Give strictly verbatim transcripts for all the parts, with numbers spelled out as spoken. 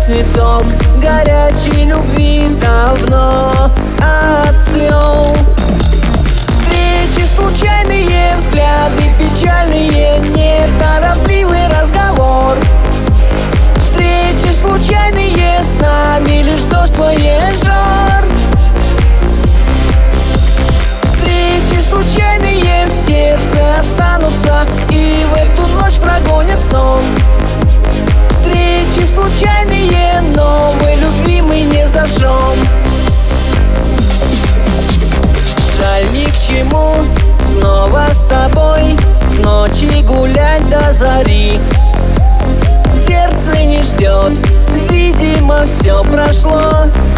цветок горячей любви давно отцвел. Встречи случайные, взгляды печальные, неторопливый разговор. Встречи случайные, с нами лишь дождь воежор. Встречи случайные в сердце останутся и в эту ночь прогонят сон. Встречи случайные, новой любви мы не зажжем. Жаль, ни к чему снова с тобой с ночи гулять до зари. Сердце не ждет, видимо, все прошло.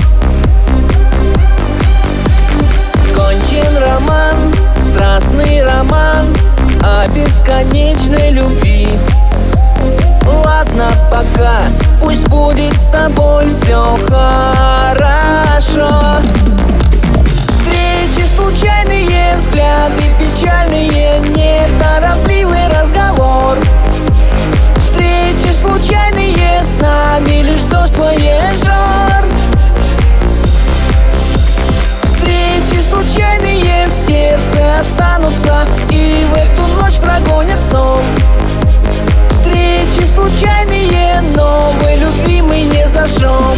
Кончен роман, страстный роман о бесконечной любви. Ладно, пока, пусть будет с тобой все хорошо. Встречи случайные, взгляды печальные, неторопливый разговор. Встречи случайные, с нами лишь дождь воежор. Встречи случайные в сердце останутся и в эту ночь прогонят сон. Встречи случайные, новой любви мы не зажжем.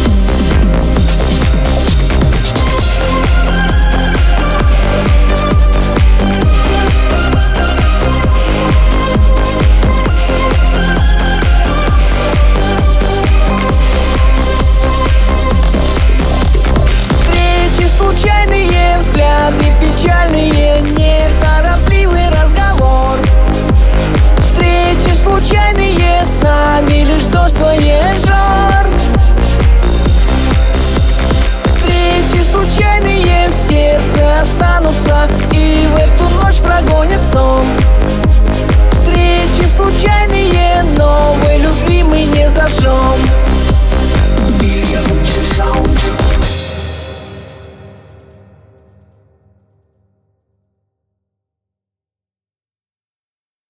Случайные взгляды печальные, неторопливый разговор. Встречи случайные, с нами лишь дождь воежор. Встречи случайные в сердце останутся и в эту ночь прогонят сон. Встречи случайные, новой любви мы не зажжем.